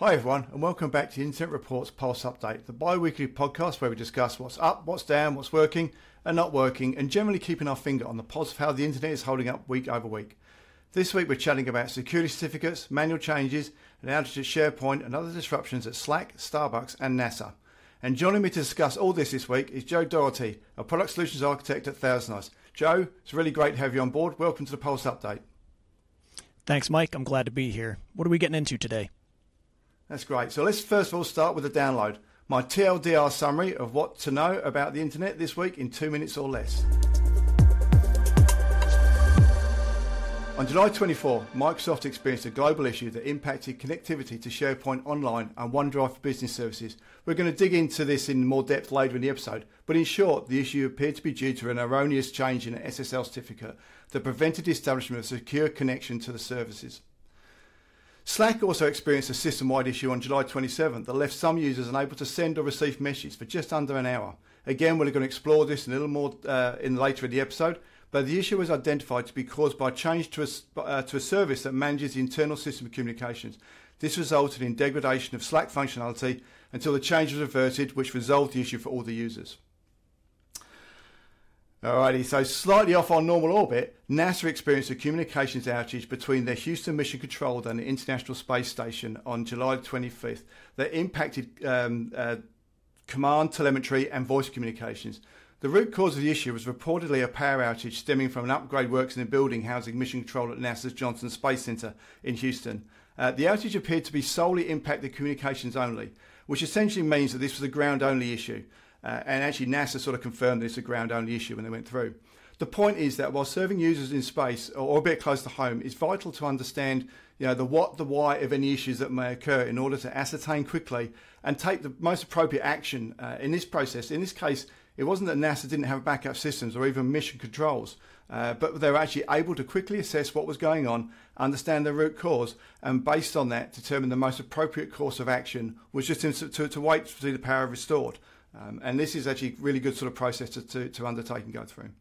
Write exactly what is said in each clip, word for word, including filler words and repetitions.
Hi everyone, and welcome back to the Internet Reports Pulse Update, the bi-weekly podcast where we discuss what's up, what's down, what's working and not working, and generally keeping our finger on the pulse of how the internet is holding up week over week. This week we're chatting about security certificates, manual changes, and outages at SharePoint and other disruptions at Slack, Starbucks and NASA. And joining me to discuss all this this week is Joe Doherty, a product solutions architect at ThousandEyes. Joe, it's really great to have you on board. Welcome to the Pulse Update. Thanks, Mike. I'm glad to be here. What are we getting into today? That's great. So let's first of all start with the download. My T L D R summary of what to know about the internet this week in two minutes or less. On July twenty-fourth, Microsoft experienced a global issue that impacted connectivity to SharePoint Online and OneDrive for Business Services. We're going to dig into this in more depth later in the episode, but in short, the issue appeared to be due to an erroneous change in an S S L certificate that prevented the establishment of a secure connection to the services. Slack also experienced a system-wide issue on July twenty-seventh that left some users unable to send or receive messages for just under an hour. Again, we're going to explore this in a little more uh, in later in the episode, but the issue was identified to be caused by a change to a, uh, to a service that manages the internal system of communications. This resulted in degradation of Slack functionality until the change was reverted, which resolved the issue for all the users. Alrighty, so slightly off our normal orbit, NASA experienced a communications outage between their Houston Mission Control and the International Space Station on July twenty-fifth that impacted um, uh, command, telemetry and voice communications. The root cause of the issue was reportedly a power outage stemming from an upgrade works in a building housing Mission Control at NASA's Johnson Space Center in Houston. Uh, the outage appeared to be solely impacted communications only, which essentially means that this was a ground-only issue. Uh, and actually NASA sort of confirmed this a ground-only issue when they went through. The point is that while serving users in space or a bit close to home, it's vital to understand you know, the what, the why of any issues that may occur in order to ascertain quickly and take the most appropriate action uh, in this process. In this case, it wasn't that NASA didn't have backup systems or even mission controls, uh, but they were actually able to quickly assess what was going on, understand the root cause, and based on that, determine the most appropriate course of action, was just to, to, to wait to see the power restored. Um, and this is actually a really good sort of process to, to, to undertake and go through.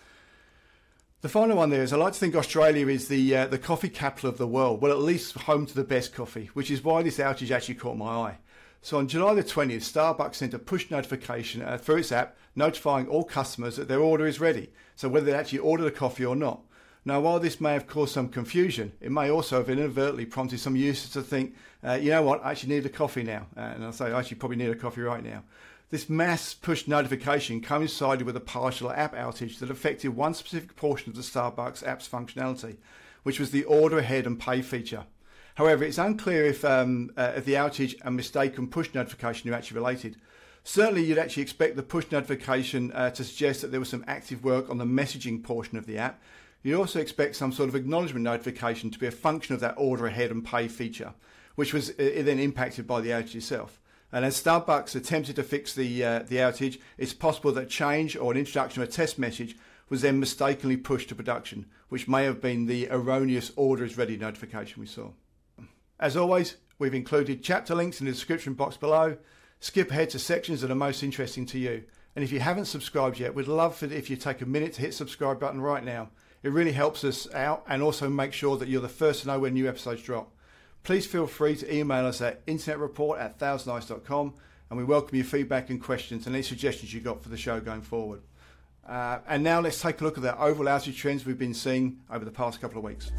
The final one there is I like to think Australia is the uh, the coffee capital of the world, well at least home to the best coffee, which is why this outage actually caught my eye. So on July the twentieth, Starbucks sent a push notification uh, through its app notifying all customers that their order is ready, so whether they actually ordered a coffee or not. Now, while this may have caused some confusion, it may also have inadvertently prompted some users to think, uh, you know what, I actually need a coffee now. Uh, and I'll say, I actually probably need a coffee right now. This mass push notification coincided with a partial app outage that affected one specific portion of the Starbucks app's functionality, which was the order ahead and pay feature. However, it's unclear if, um, uh, if the outage and mistaken push notification are actually related. Certainly, you'd actually expect the push notification uh, to suggest that there was some active work on the messaging portion of the app. You'd also expect some sort of acknowledgement notification to be a function of that order ahead and pay feature, which was uh, then impacted by the outage itself. And as Starbucks attempted to fix the uh, the outage, it's possible that change or an introduction of a test message was then mistakenly pushed to production, which may have been the erroneous order is ready notification we saw. As always, we've included chapter links in the description box below. Skip ahead to sections that are most interesting to you. And if you haven't subscribed yet, we'd love it if you take a minute to hit the subscribe button right now. It really helps us out and also make sure that you're the first to know when new episodes drop. Please feel free to email us at internetreport at thousandeyes dot com, and we welcome your feedback and questions and any suggestions you've got for the show going forward. Uh, and now let's take a look at the overall outage trends we've been seeing over the past couple of weeks.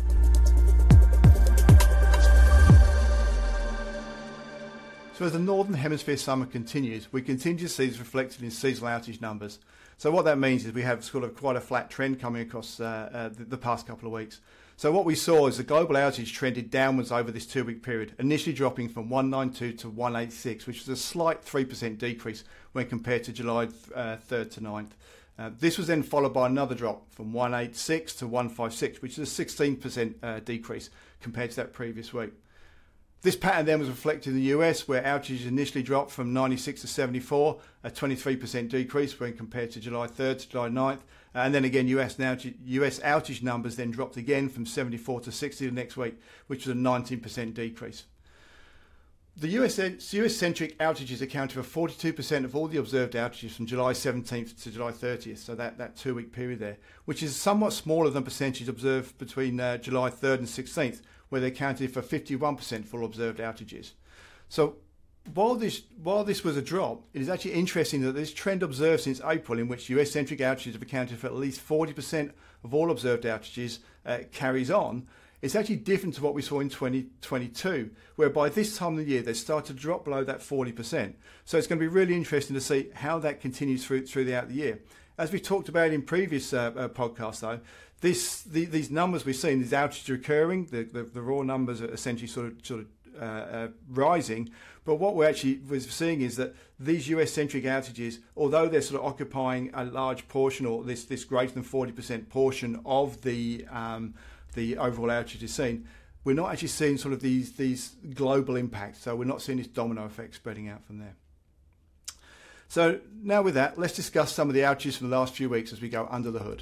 So as the Northern Hemisphere summer continues, we continue to see this reflected in seasonal outage numbers. So what that means is we have sort of quite a flat trend coming across uh, uh, the, the past couple of weeks. So what we saw is the global outage trended downwards over this two-week period, initially dropping from one ninety-two to one eighty-six, which was a slight three percent decrease when compared to July uh, third to ninth. Uh, this was then followed by another drop from one eighty-six to one fifty-six, which is a sixteen percent uh, decrease compared to that previous week. This pattern then was reflected in the U S, where outages initially dropped from ninety-six to seventy-four, a twenty-three percent decrease when compared to July third to July ninth. And then again, U S, now, U S outage numbers then dropped again from seventy-four to sixty the next week, which was a nineteen percent decrease. The U S U S-centric outages accounted for forty-two percent of all the observed outages from July seventeenth to July thirtieth, so that, that two-week period there, which is somewhat smaller than percentage observed between uh, July third and sixteenth, where they accounted for fifty-one percent full observed outages. So while this while this was a drop, it is actually interesting that this trend observed since April, in which U S-centric outages have accounted for at least forty percent of all observed outages, uh, carries on. It's actually different to what we saw in twenty twenty-two, where by this time of the year they started to drop below that forty percent. So it's going to be really interesting to see how that continues through throughout the year. As we talked about in previous uh, uh, podcasts, though, this the, these numbers we've seen, these outages recurring, the, the, the raw numbers are essentially sort of sort of uh, uh, rising. But what we're actually we're seeing is that these U S-centric outages, although they're sort of occupying a large portion, or this this greater than forty percent portion of the um, the overall outages seen, we're not actually seeing sort of these these global impacts. So we're not seeing this domino effect spreading out from there. So now with that, let's discuss some of the outages from the last few weeks as we go under the hood.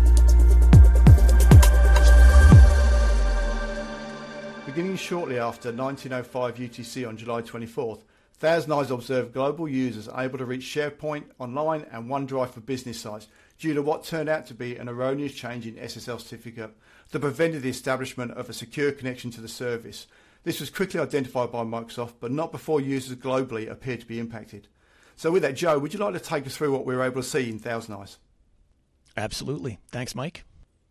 Beginning shortly after nineteen oh five U T C on July twenty-fourth, ThousandEyes observed global users able to reach SharePoint Online and OneDrive for Business sites due to what turned out to be an erroneous change in S S L certificate that prevented the establishment of a secure connection to the service. This was quickly identified by Microsoft, but not before users globally appeared to be impacted. So with that, Joe, would you like to take us through what we were able to see in ThousandEyes? Absolutely. Thanks, Mike.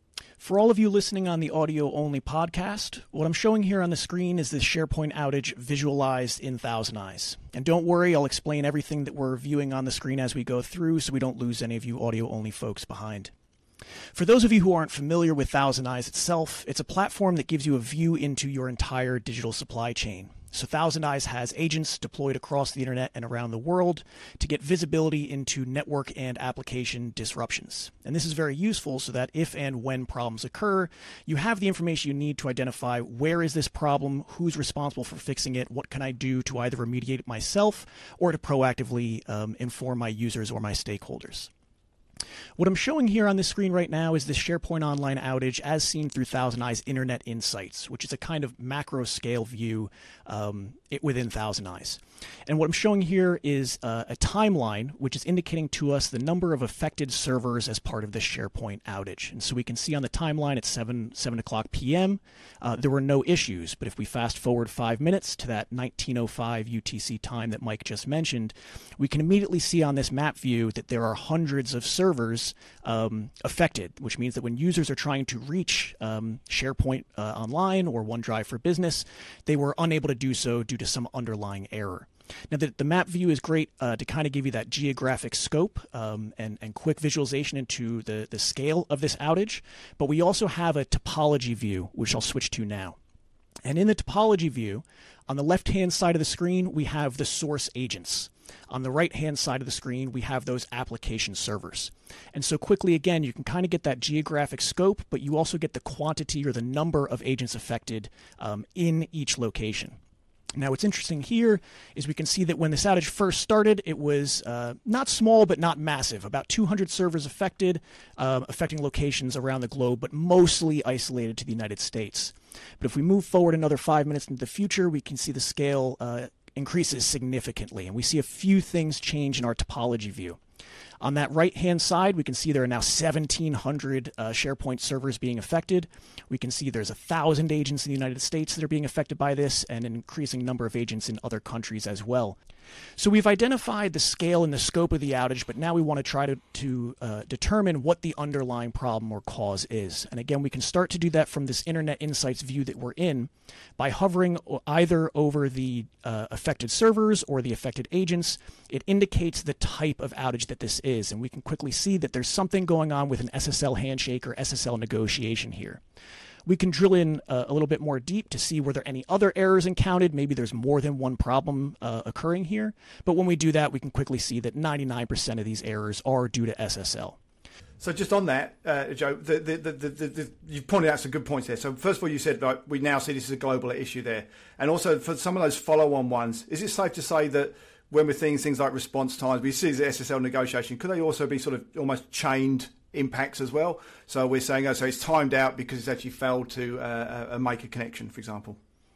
For all of you listening on the audio-only podcast, what I'm showing here on the screen is this SharePoint outage visualized in ThousandEyes. And don't worry, I'll explain everything that we're viewing on the screen as we go through so we don't lose any of you audio-only folks behind. For those of you who aren't familiar with ThousandEyes itself, it's a platform that gives you a view into your entire digital supply chain. So ThousandEyes has agents deployed across the internet and around the world to get visibility into network and application disruptions. And this is very useful so that if and when problems occur, you have the information you need to identify where is this problem, who's responsible for fixing it, what can I do to either remediate it myself or to proactively um, inform my users or my stakeholders. What I'm showing here on the screen right now is this SharePoint Online outage as seen through ThousandEyes Internet Insights, which is a kind of macro scale view um, it within ThousandEyes. And what I'm showing here is uh, a timeline, which is indicating to us the number of affected servers as part of this SharePoint outage. And so we can see on the timeline at seven, seven o'clock p m, uh, there were no issues. But if we fast forward five minutes to that nineteen oh five U T C time that Mike just mentioned, we can immediately see on this map view that there are hundreds of servers um, affected, which means that when users are trying to reach um, SharePoint uh, Online or OneDrive for Business, they were unable to do so due to some underlying error. Now, the, the map view is great uh, to kind of give you that geographic scope um, and, and quick visualization into the, the scale of this outage, but we also have a topology view, which I'll switch to now. And in the topology view, on the left-hand side of the screen, we have the source agents. On the right-hand side of the screen, we have those application servers. And so quickly, again, you can kind of get that geographic scope, but you also get the quantity or the number of agents affected um, in each location. Now, what's interesting here is we can see that when this outage first started, it was uh, not small, but not massive. About two hundred servers affected, um, affecting locations around the globe, but mostly isolated to the United States. But if we move forward another five minutes into the future, we can see the scale uh, increases significantly. And we see a few things change in our topology view. On that right-hand side, we can see there are now seventeen hundred uh, SharePoint servers being affected. We can see there's one thousand agents in the United States that are being affected by this and an increasing number of agents in other countries as well. So we've identified the scale and the scope of the outage, but now we want to try to, to uh, determine what the underlying problem or cause is. And again, we can start to do that from this Internet Insights view that we're in by hovering either over the uh, affected servers or the affected agents. It indicates the type of outage that this is, and we can quickly see that there's something going on with an S S L handshake or S S L negotiation here. We can drill in uh, a little bit more deep to see were there any other errors encountered. Maybe there's more than one problem uh, occurring here. But when we do that, we can quickly see that ninety-nine percent of these errors are due to S S L. So just on that, uh, Joe, the, the, the, the, the, you've pointed out some good points there. So first of all, you said like, we now see this as a global issue there. And also for some of those follow-on ones, is it safe to say that when we're seeing things like response times, we see the S S L negotiation, could they also be sort of almost chained impacts as well? So we're saying, oh, so it's timed out because it's actually failed to uh, uh, make a connection, for example.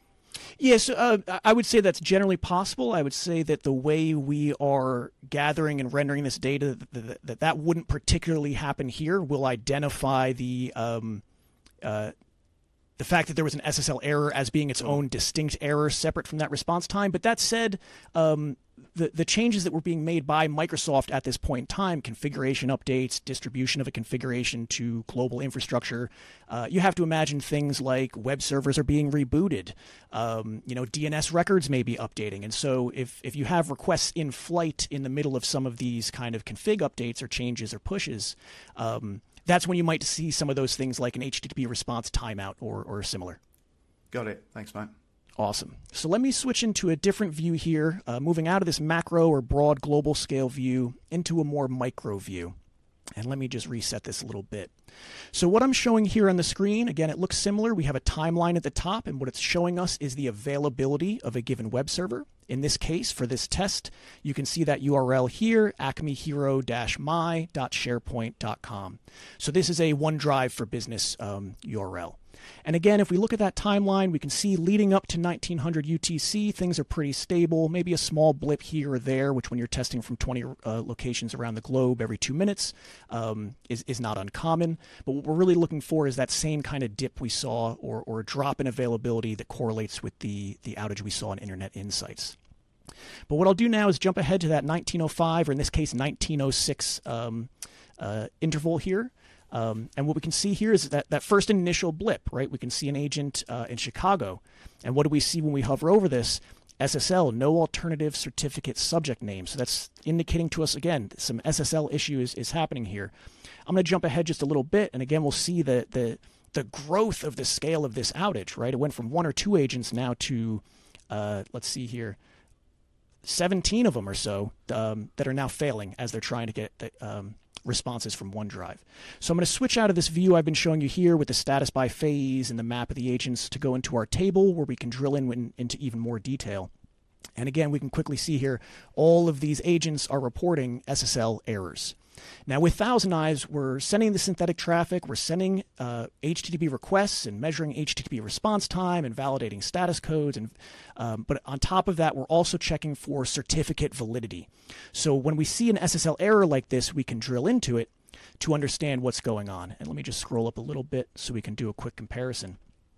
Yes, uh, I would say that's generally possible. I would say that the way we are gathering and rendering this data, that that, that wouldn't particularly happen here. We'll identify the um, uh, the fact that there was an S S L error as being its own distinct error separate from that response time. But that said, um, the, the changes that were being made by Microsoft at this point in time, configuration updates, distribution of a configuration to global infrastructure, uh, you have to imagine things like web servers are being rebooted. Um, you know, D N S records may be updating. And so if, if you have requests in flight in the middle of some of these kind of config updates or changes or pushes, um, that's when you might see some of those things like an H T T P response timeout or, or similar. Got it. Thanks, mate. Awesome. So let me switch into a different view here, uh, moving out of this macro or broad global scale view into a more micro view. And let me just reset this a little bit. So what I'm showing here on the screen, again, it looks similar. We have a timeline at the top, and what it's showing us is the availability of a given web server. In this case, for this test, you can see that U R L here, acme hero dash my dot sharepoint dot com. So this is a OneDrive for Business um, U R L. And again, if we look at that timeline, we can see leading up to nineteen hundred U T C, things are pretty stable, maybe a small blip here or there, which when you're testing from twenty uh, locations around the globe every two minutes um, is, is not uncommon. But what we're really looking for is that same kind of dip we saw or, or a drop in availability that correlates with the, the outage we saw in Internet Insights. But what I'll do now is jump ahead to that nineteen oh five, or in this case, nineteen oh six um, uh, interval here. Um, and what we can see here is that, that first initial blip, right? We can see an agent uh, in Chicago. And what do we see when we hover over this? S S L, no alternative certificate subject name. So that's indicating to us, again, some S S L issue is, is happening here. I'm going to jump ahead just a little bit. And again, we'll see the, the, the growth of the scale of this outage, right? It went from one or two agents now to, uh, let's see here, seventeen of them or so um, that are now failing as they're trying to get the, um, responses from OneDrive. So I'm going to switch out of this view I've been showing you here with the status by phase and the map of the agents to go into our table where we can drill in, in into even more detail. And again, we can quickly see here all of these agents are reporting S S L errors. Now with ThousandEyes, we're sending the synthetic traffic, we're sending uh, H T T P requests and measuring H T T P response time and validating status codes. And um, but on top of that, we're also checking for certificate validity. So when we see an S S L error like this, we can drill into it to understand what's going on. And let me just scroll up a little bit so we can do a quick comparison.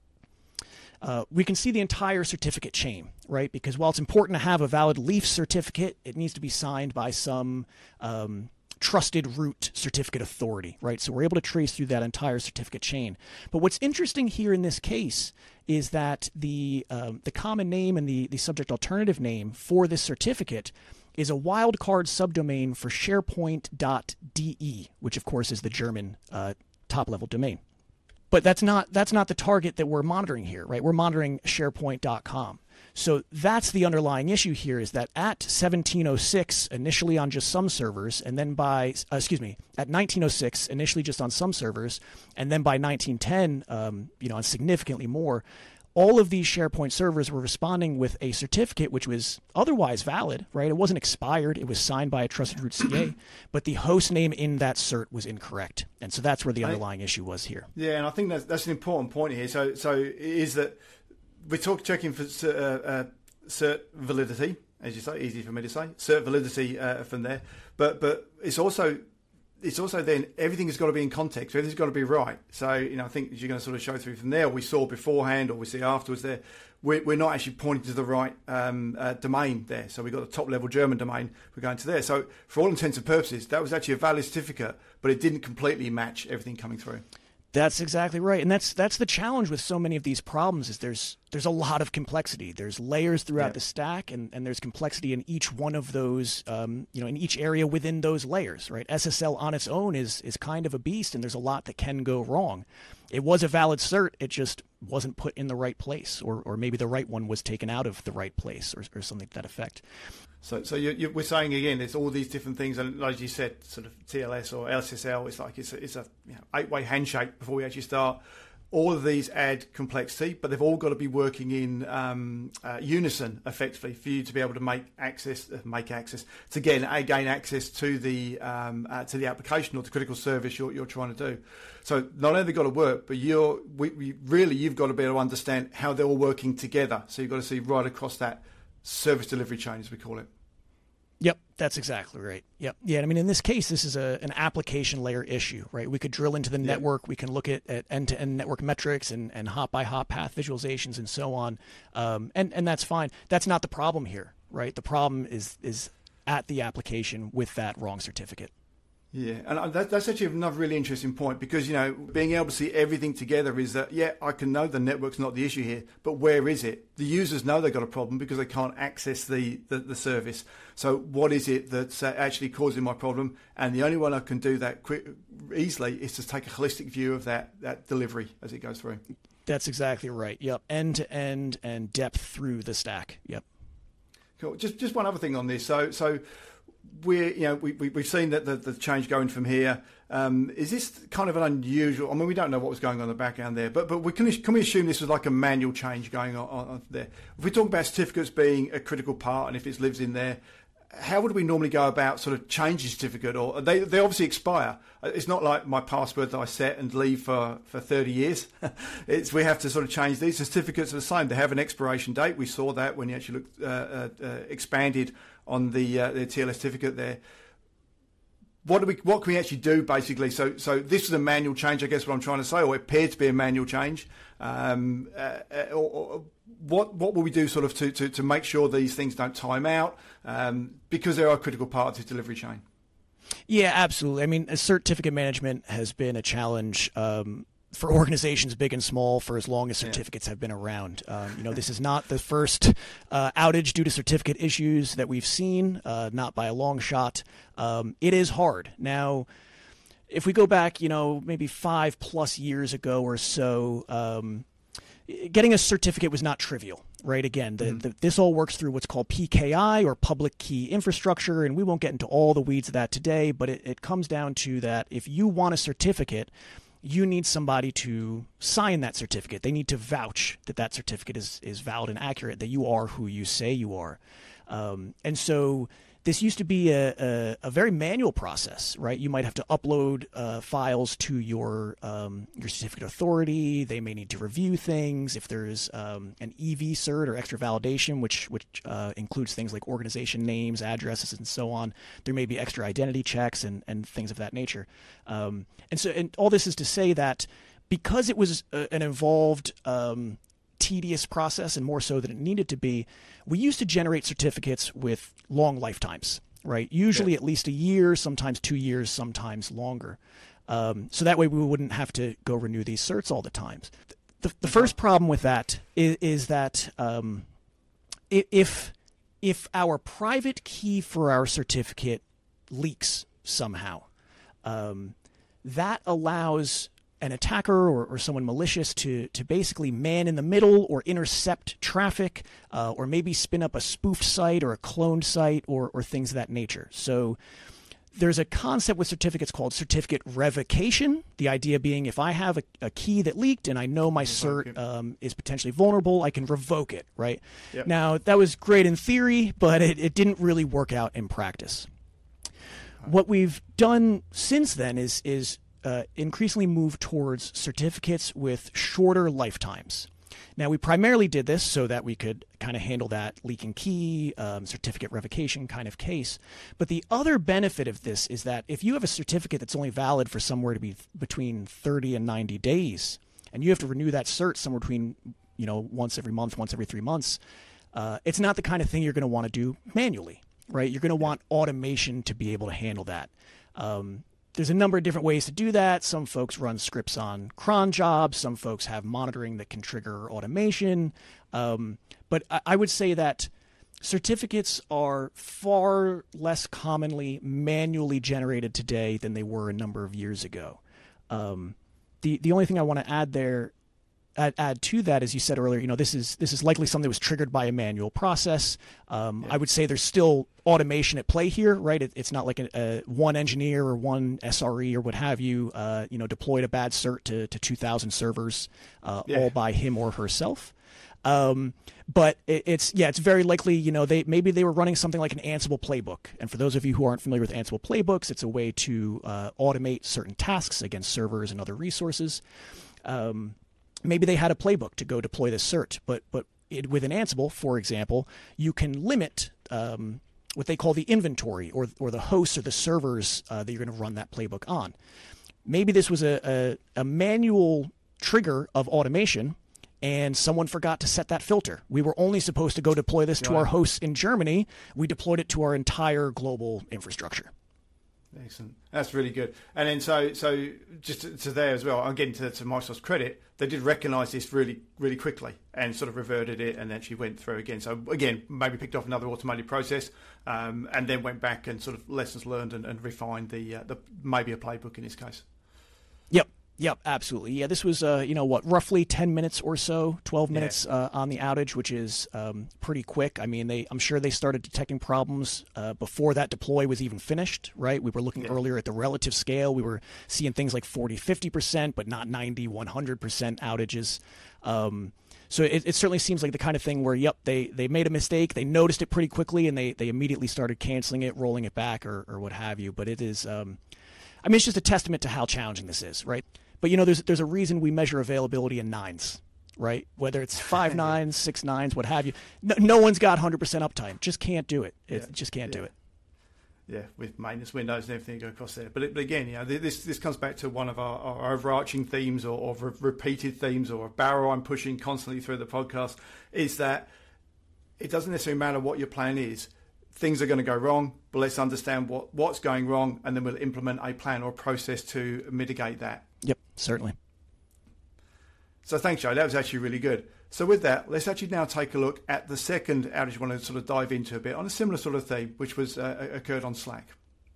Uh, we can see the entire certificate chain, right? Because while it's important to have a valid Leaf certificate, it needs to be signed by some um, trusted root certificate authority, right? So we're able to trace through that entire certificate chain. But what's interesting here in this case is that the um, the common name and the, the subject alternative name for this certificate is a wildcard subdomain for SharePoint dot D E, which of course is the German uh, top-level domain. But that's not that's not the target that we're monitoring here, right? We're monitoring SharePoint dot com. So that's the underlying issue here, is that at seventeen oh six, initially on just some servers, and then by, uh, excuse me, at nineteen oh six, initially just on some servers, and then by nineteen ten, um, you know, on significantly more, all of these SharePoint servers were responding with a certificate which was otherwise valid, right? It wasn't expired. It was signed by a trusted root C A, but the host name in that cert was incorrect. And so that's where the underlying I, issue was here. Yeah, and I think that's, that's an important point here. So, so it is that we talk checking for uh, uh, cert validity, as you say, easy for me to say, cert validity uh, from there. But but it's also it's also then everything has got to be in context. Everything's got to be right. So you know, I think as you're going to sort of show through from there, we saw beforehand or we see afterwards there, we're, we're not actually pointing to the right um, uh, domain there. So we've got the top level German domain. We're going to there. So for all intents and purposes, that was actually a valid certificate, but it didn't completely match everything coming through. That's exactly right, and that's that's the challenge with so many of these problems. Is there's there's a lot of complexity. There's layers throughout yeah. the stack, and, and there's complexity in each one of those. Um, you know, in each area within those layers, right? S S L on its own is is kind of a beast, and there's a lot that can go wrong. It was a valid cert, it just wasn't put in the right place, or or maybe the right one was taken out of the right place, or or something to that effect. So, so you, you, we're saying again, there's all these different things, and like you said, sort of T L S or L S S L. It's like it's a, it's a you know, eight-way handshake before we actually start. All of these add complexity, but they've all got to be working in um, uh, unison, effectively, for you to be able to make access, uh, make access to gain, uh, gain access to the um, uh, to the application or the critical service you're, you're trying to do. So not only have they got to work, but you're we, we, really you've got to be able to understand how they're all working together. So you've got to see right across that service delivery chain, as we call it. Yep, That's exactly right. Yep. Yeah. I mean, in this case, this is a an application layer issue, right? We could drill into the yep. network. We can look at, at end-to-end network metrics and, and hop-by-hop path visualizations and so on. Um, and, and that's fine. That's not the problem here, right? The problem is is at the application with that wrong certificate. Yeah, and that, that's actually another really interesting point because, you know, being able to see everything together is that, yeah, I can know the network's not the issue here, but where is it? The users know they've got a problem because they can't access the, the, the service. So what is it that's actually causing my problem? And the only way I can do that quick, easily is to take a holistic view of that, that delivery as it goes through. That's exactly right. Yep. End to end and depth through the stack. Yep. Cool. Just just one other thing on this. So so we're you know we, we we've seen that the, the change going from here. Um, is this kind of an unusual? I mean, we don't know what was going on in the background there, but but we can can we assume this was like a manual change going on, on there? If we talk about certificates being a critical part, and if it lives in there, how would we normally go about sort of changing certificate? Or they they obviously expire. It's not like my password that I set and leave for, for thirty years. It's we have to sort of change these. Certificates are the same. They have an expiration date. We saw that when you actually looked uh, uh, uh, expanded on the uh, the T L S certificate there. What do we? What can we actually do basically? So so this is a manual change, I guess. What I'm trying to say, or it appeared to be a manual change. Um, uh, or, or, What what will we do sort of to, to, to make sure these things don't time out um, because they are a critical part of the delivery chain? Yeah, absolutely. I mean, certificate management has been a challenge um, for organizations big and small for as long as certificates yeah. have been around. Um, you know, this is not the first uh, outage due to certificate issues that we've seen, uh, not by a long shot. Um, it is hard. Now, if we go back, you know, maybe five plus years ago or so, um, getting a certificate was not trivial, right? Again, the, mm-hmm. the, this all works through what's called P K I or public key infrastructure, and we won't get into all the weeds of that today, but it, it comes down to that if you want a certificate, you need somebody to sign that certificate. They need to vouch that that certificate is, is valid and accurate, that you are who you say you are. Um, and so this used to be a, a, a very manual process, right? You might have to upload uh, files to your um, your certificate authority. They may need to review things. If there's um, an E V cert or extra validation, which which uh, includes things like organization names, addresses, and so on, there may be extra identity checks and, and things of that nature. Um, and so, and all this is to say that because it was a, an involved um, tedious process and more so than it needed to be, we used to generate certificates with long lifetimes, right? Usually yeah. at least a year, sometimes two years, sometimes longer. Um, so that way we wouldn't have to go renew these certs all the time. The, the first problem with that is, is that um, if, if our private key for our certificate leaks somehow, um, that allows an attacker or, or someone malicious to to basically man in the middle or intercept traffic uh, or maybe spin up a spoofed site or a cloned site or, or things of that nature. So there's a concept with certificates called certificate revocation, the idea being if I have a, a key that leaked and I know my cert um, is potentially vulnerable, I can revoke it, right? Yep. Now, that was great in theory, but it, it didn't really work out in practice. What we've done since then is is Uh, increasingly move towards certificates with shorter lifetimes. Now, we primarily did this so that we could kind of handle that leaking key, um, certificate revocation kind of case. But the other benefit of this is that if you have a certificate that's only valid for somewhere to be between thirty and ninety days, and you have to renew that cert somewhere between, you know, once every month, once every three months, uh, it's not the kind of thing you're going to want to do manually, right? You're going to want automation to be able to handle that. Um, There's a number of different ways to do that. Some folks run scripts on cron jobs. Some folks have monitoring that can trigger automation. Um, but I, I would say that certificates are far less commonly manually generated today than they were a number of years ago. Um, the the only thing I want to add there, add, add to that, as you said earlier, you know, this is this is likely something that was triggered by a manual process. Um, yeah. I would say there's still automation at play here, right? It, it's not like a, a one engineer or one S R E or what have you, uh, you know, deployed a bad cert to, to two thousand servers uh, yeah. all by him or herself. Um, but it, it's, yeah, it's very likely, you know, they maybe they were running something like an Ansible playbook. And for those of you who aren't familiar with Ansible playbooks, it's a way to uh, automate certain tasks against servers and other resources. Um, maybe they had a playbook to go deploy this cert, but but it, within Ansible, for example, you can limit um, what they call the inventory or or the hosts or the servers uh, that you're going to run that playbook on. Maybe this was a, a, a manual trigger of automation, and someone forgot to set that filter. We were only supposed to go deploy this to Right. our hosts in Germany. We deployed it to our entire global infrastructure. Excellent. That's really good. And then so so just to, to there as well, I'm getting to, to Microsoft's credit, they did recognise this really really quickly and sort of reverted it and actually went through again. So again, maybe picked off another automated process um, and then went back and sort of lessons learned and, and refined the uh, the maybe a playbook in this case. Yep. Yep, absolutely. Yeah, this was, uh, you know, what, roughly ten minutes or so, twelve minutes uh, on the outage, which is um, pretty quick. I mean, they, I'm sure they started detecting problems uh, before that deploy was even finished, right? We were looking yeah. earlier at the relative scale. We were seeing things like forty, fifty percent, but not ninety, one hundred percent outages. Um, so it, it certainly seems like the kind of thing where, yep, they, they made a mistake, they noticed it pretty quickly, and they, they immediately started canceling it, rolling it back, or, or what have you. But it is, um, I mean, it's just a testament to how challenging this is, right? But, you know, there's there's a reason we measure availability in nines, right? Whether it's five nines, six nines, what have you. No, no one's got one hundred percent uptime. Just can't do it. It yeah. just can't yeah. do it. Yeah, with maintenance windows and everything go across there. But, it, but again, you know, this this comes back to one of our, our overarching themes or, or re- repeated themes or a barrel I'm pushing constantly through the podcast is that it doesn't necessarily matter what your plan is. Things are going to go wrong, but let's understand what, what's going wrong, and then we'll implement a plan or a process to mitigate that. Yep, certainly. So thanks, Joe. That was actually really good. So with that, let's actually now take a look at the second outage I want to sort of dive into a bit on a similar sort of theme, which was uh, occurred on Slack.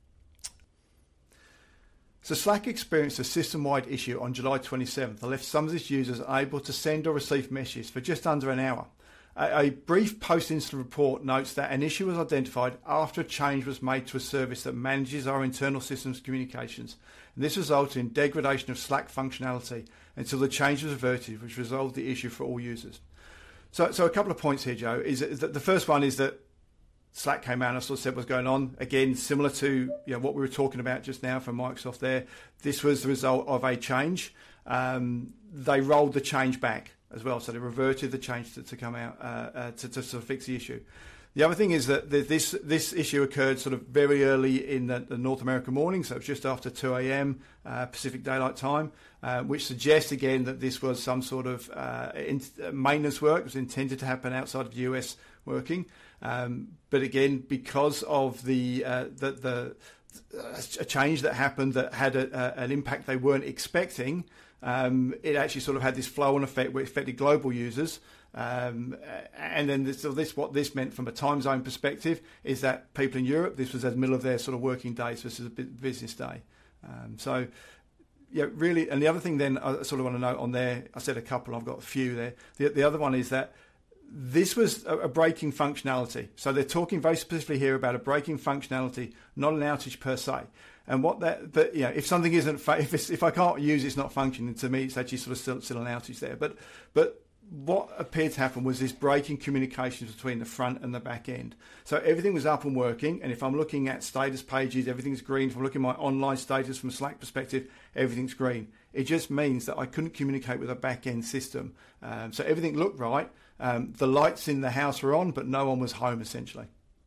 So Slack experienced a system-wide issue on July twenty-seventh that left some of its users able to send or receive messages for just under an hour. A brief post-incident report notes that an issue was identified after a change was made to a service that manages our internal systems communications. And this resulted in degradation of Slack functionality until the change was reverted, which resolved the issue for all users. So, so a couple of points here, Joe. Is that the first one is that Slack came out and sort of said what's going on. Again, similar to you know, what we were talking about just now from Microsoft there. This was the result of a change. Um, they rolled the change back as well, so they reverted the change to, to come out uh, uh, to, to sort of fix the issue. The other thing is that this this issue occurred sort of very early in the, the North American morning, so it was just after two a.m. Uh, Pacific Daylight Time, uh, which suggests again that this was some sort of uh, in, uh, maintenance work. It was intended to happen outside of the U S working, um, but again, because of the uh, the, the a change that happened that had a, a, an impact they weren't expecting. Um, it actually sort of had this flow-on effect which affected global users. Um, and then this, so this, what this meant from a time zone perspective is that people in Europe, this was in the middle of their sort of working days versus a business day. Um, so, yeah, really. And the other thing then I sort of want to note on there, I said a couple, I've got a few there. The, the other one is that this was a, a breaking functionality. So they're talking very specifically here about a breaking functionality, not an outage per se. And what that, but you know, if something isn't, if it's, if I can't use, it's not functioning. To me, it's actually sort of still, still an outage there. But, but what appeared to happen was this breaking communications between the front and the back end. So everything was up and working. And if I'm looking at status pages, everything's green. If I'm looking at my online status from a Slack perspective, everything's green. It just means that I couldn't communicate with a back end system. Um, so everything looked right. Um, the lights in the house were on, but no one was home essentially.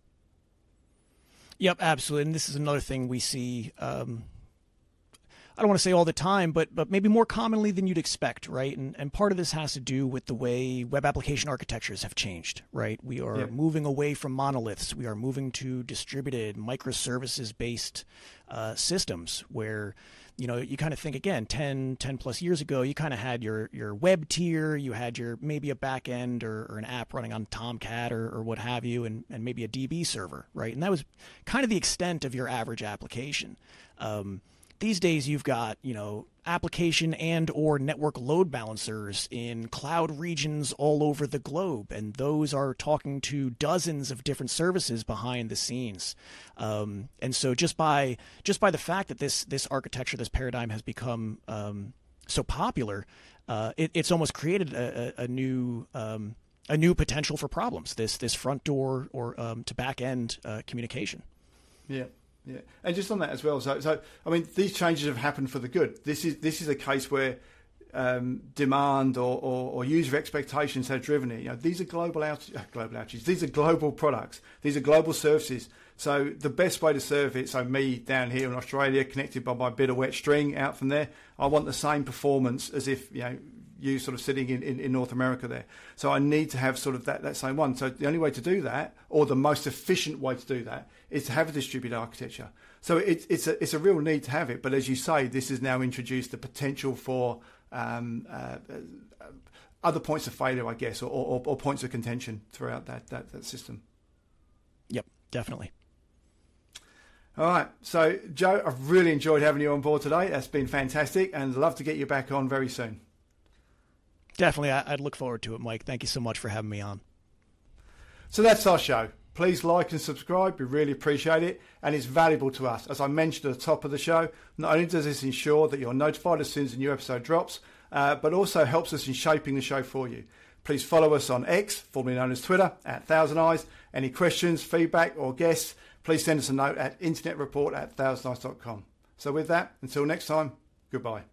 Yep, absolutely. And this is another thing we see, um, I don't want to say all the time, but but maybe more commonly than you'd expect, right? And and part of this has to do with the way web application architectures have changed, right? We are yeah. moving away from monoliths. We are moving to distributed microservices-based uh, systems where, you know, you kind of think, again, ten, ten plus years ago, you kind of had your, your web tier, you had your maybe a back end or, or an app running on Tomcat or, or what have you, and, and maybe a D B server, right? And that was kind of the extent of your average application. Um, these days, you've got, you know, application and or network load balancers in cloud regions all over the globe, and those are talking to dozens of different services behind the scenes. Um, and so just by just by the fact that this this architecture, this paradigm has become um, so popular, uh, it, it's almost created a, a, a new um, a new potential for problems. This this front door or um, to back end uh, communication. Yeah. Yeah, and just on that as well. So, so I mean, these changes have happened for the good. This is this is a case where um, demand or, or, or user expectations have driven it. You know, these are global out, uh, global outages. These are global products. These are global services. So the best way to serve it, so me down here in Australia, connected by my bit of wet string out from there, I want the same performance as if, you know, you sort of sitting in, in, in North America there. So I need to have sort of that, that same one. So the only way to do that, or the most efficient way to do that, is to have a distributed architecture. So it, it's, a, it's a real need to have it. But as you say, this has now introduced the potential for um, uh, uh, other points of failure, I guess, or, or, or points of contention throughout that, that, that system. Yep, definitely. All right. So, Joe, I've really enjoyed having you on board today. That's been fantastic, and I'd love to get you back on very soon. Definitely. I'd look forward to it, Mike. Thank you so much for having me on. So that's our show. Please like and subscribe. We really appreciate it. And it's valuable to us. As I mentioned at the top of the show, not only does this ensure that you're notified as soon as a new episode drops, uh, but also helps us in shaping the show for you. Please follow us on X, formerly known as Twitter, at Thousand Eyes. Any questions, feedback or guests, please send us a note at internetreport at thousand eyes dot com. So with that, until next time, goodbye.